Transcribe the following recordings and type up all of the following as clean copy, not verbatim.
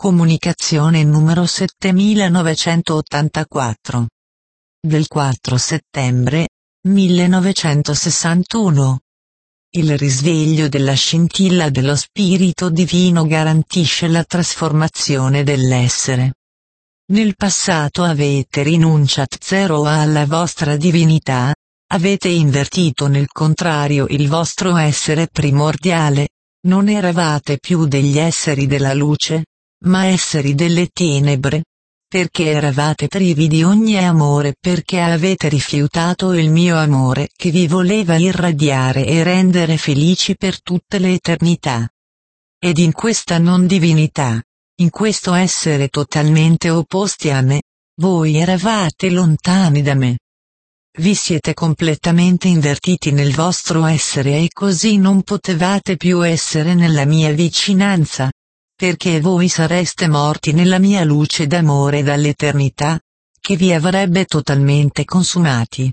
Comunicazione numero 7984. Del 4 settembre 1961. Il risveglio della scintilla dello Spirito Divino garantisce la trasformazione dell'essere. Nel passato avete rinunciato alla vostra divinità, avete invertito nel contrario il vostro essere primordiale, non eravate più degli esseri della luce, ma esseri delle tenebre, perché eravate privi di ogni amore perché avete rifiutato il mio amore che vi voleva irradiare e rendere felici per tutte le eternità. Ed in questa non divinità, in questo essere totalmente opposti a me, voi eravate lontani da me. Vi siete completamente invertiti nel vostro essere e così non potevate più essere nella mia vicinanza, perché voi sareste morti nella mia luce d'amore dall'eternità, che vi avrebbe totalmente consumati.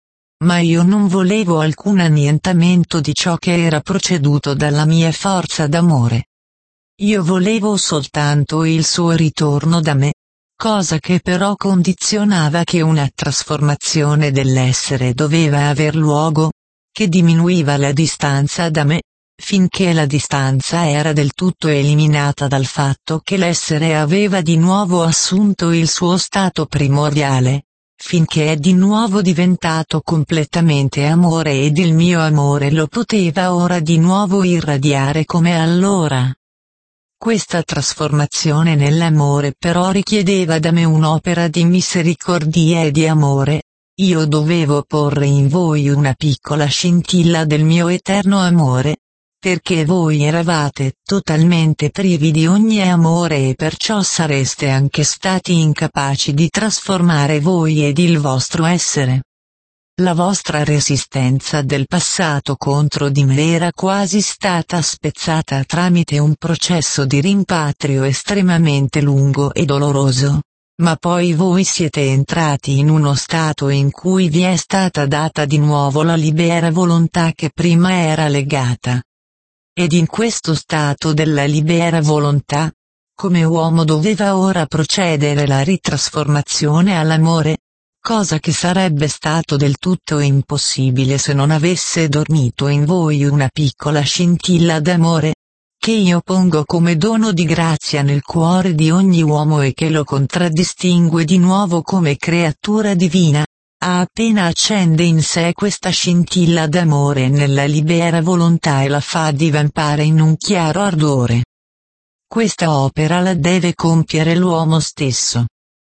Ma io non volevo alcun annientamento di ciò che era proceduto dalla mia forza d'amore. Io volevo soltanto il suo ritorno da me, cosa che però condizionava che una trasformazione dell'essere doveva aver luogo, che diminuiva la distanza da me, finché la distanza era del tutto eliminata dal fatto che l'essere aveva di nuovo assunto il suo stato primordiale, finché è di nuovo diventato completamente amore ed il mio amore lo poteva ora di nuovo irradiare come allora. Questa trasformazione nell'amore però richiedeva da me un'opera di misericordia e di amore. Io dovevo porre in voi una piccola scintilla del mio eterno amore, perché voi eravate totalmente privi di ogni amore e perciò sareste anche stati incapaci di trasformare voi ed il vostro essere. La vostra resistenza del passato contro di me era quasi stata spezzata tramite un processo di rimpatrio estremamente lungo e doloroso, ma poi voi siete entrati in uno stato in cui vi è stata data di nuovo la libera volontà che prima era legata. Ed in questo stato della libera volontà, come uomo doveva ora procedere la ritrasformazione all'amore, cosa che sarebbe stato del tutto impossibile se non avesse dormito in voi una piccola scintilla d'amore, che io pongo come dono di grazia nel cuore di ogni uomo e che lo contraddistingue di nuovo come creatura divina. Appena accende in sé questa scintilla d'amore nella libera volontà e la fa divampare in un chiaro ardore. Questa opera la deve compiere l'uomo stesso.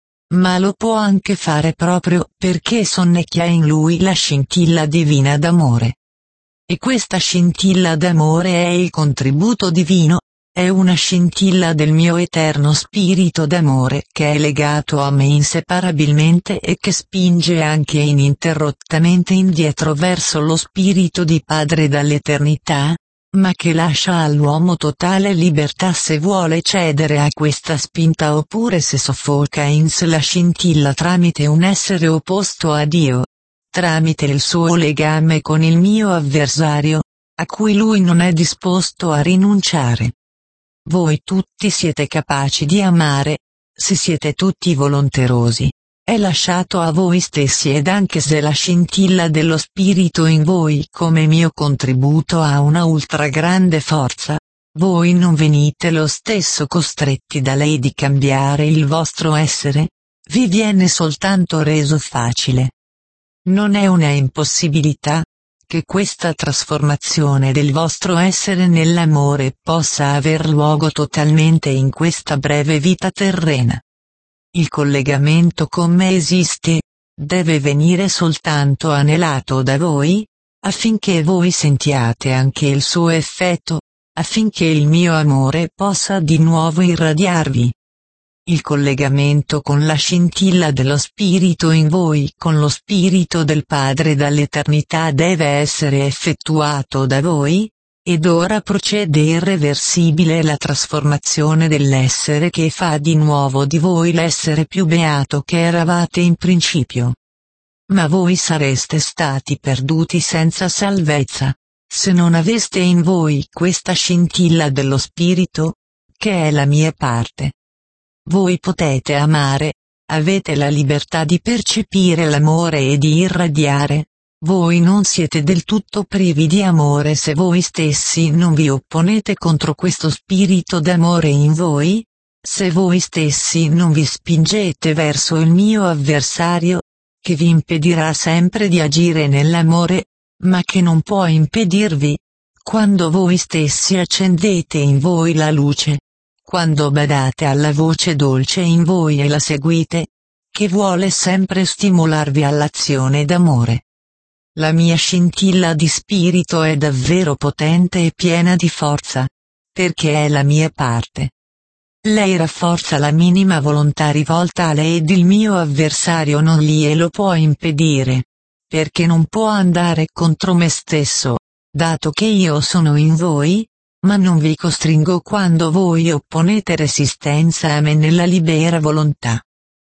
Ma lo può anche fare proprio perché sonnecchia in lui la scintilla divina d'amore. E questa scintilla d'amore è il contributo divino, è una scintilla del mio eterno spirito d'amore che è legato a me inseparabilmente e che spinge anche ininterrottamente indietro verso lo spirito di Padre dall'eternità, ma che lascia all'uomo totale libertà se vuole cedere a questa spinta oppure se soffoca in sé la scintilla tramite un essere opposto a Dio, tramite il suo legame con il mio avversario, a cui lui non è disposto a rinunciare. Voi tutti siete capaci di amare, se siete tutti volonterosi, è lasciato a voi stessi ed anche se la scintilla dello spirito in voi come mio contributo ha una ultra grande forza, voi non venite lo stesso costretti da lei di cambiare il vostro essere, vi viene soltanto reso facile. Non è una impossibilità, che questa trasformazione del vostro essere nell'amore possa aver luogo totalmente in questa breve vita terrena. Il collegamento con me esiste, deve venire soltanto anelato da voi, affinché voi sentiate anche il suo effetto, affinché il mio amore possa di nuovo irradiarvi. Il collegamento con la scintilla dello spirito in voi con lo spirito del Padre dall'eternità deve essere effettuato da voi, ed ora procede irreversibile la trasformazione dell'essere che fa di nuovo di voi l'essere più beato che eravate in principio. Ma voi sareste stati perduti senza salvezza, se non aveste in voi questa scintilla dello spirito, che è la mia parte. Voi potete amare, avete la libertà di percepire l'amore e di irradiare. Voi non siete del tutto privi di amore se voi stessi non vi opponete contro questo spirito d'amore in voi, se voi stessi non vi spingete verso il mio avversario, che vi impedirà sempre di agire nell'amore, ma che non può impedirvi, quando voi stessi accendete in voi la luce, quando badate alla voce dolce in voi e la seguite, che vuole sempre stimolarvi all'azione d'amore. La mia scintilla di spirito è davvero potente e piena di forza, perché è la mia parte. Lei rafforza la minima volontà rivolta a lei ed il mio avversario non glielo può impedire, perché non può andare contro me stesso, dato che io sono in voi, ma non vi costringo quando voi opponete resistenza a me nella libera volontà.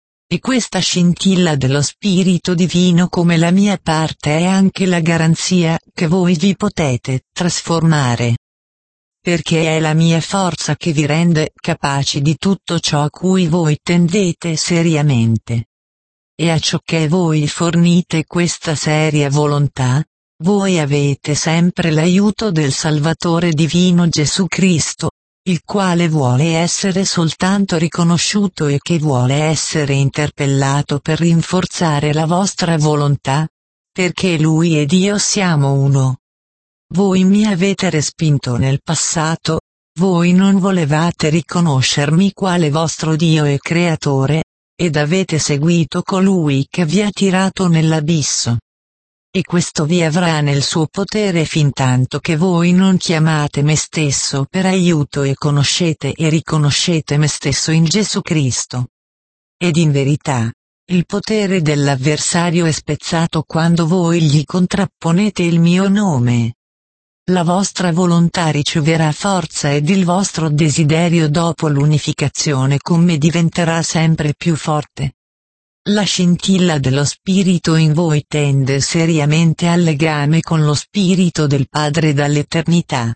E questa scintilla dello Spirito Divino come la mia parte è anche la garanzia che voi vi potete trasformare. Perché è la mia forza che vi rende capaci di tutto ciò a cui voi tendete seriamente. E a ciò che voi fornite questa seria volontà, voi avete sempre l'aiuto del Salvatore Divino Gesù Cristo, il quale vuole essere soltanto riconosciuto e che vuole essere interpellato per rinforzare la vostra volontà, perché Lui ed io siamo uno. Voi mi avete respinto nel passato, voi non volevate riconoscermi quale vostro Dio e Creatore, ed avete seguito colui che vi ha tirato nell'abisso. E questo vi avrà nel suo potere fintanto che voi non chiamate me stesso per aiuto e conoscete e riconoscete me stesso in Gesù Cristo. Ed in verità, il potere dell'avversario è spezzato quando voi gli contrapponete il mio nome. La vostra volontà riceverà forza ed il vostro desiderio dopo l'unificazione con me diventerà sempre più forte. La scintilla dello Spirito in voi tende seriamente al legame con lo Spirito del Padre dall'eternità.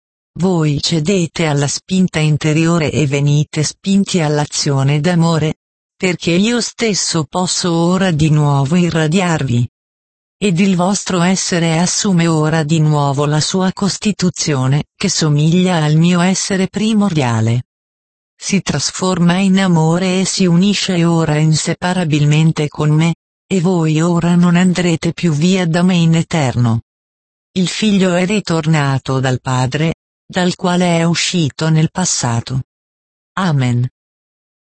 Voi cedete alla spinta interiore e venite spinti all'azione d'amore, perché io stesso posso ora di nuovo irradiarvi. Ed il vostro essere assume ora di nuovo la sua costituzione, che somiglia al mio essere primordiale. Si trasforma in amore e si unisce ora inseparabilmente con me, e voi ora non andrete più via da me in eterno. Il Figlio è ritornato dal Padre, dal quale è uscito nel passato. Amen.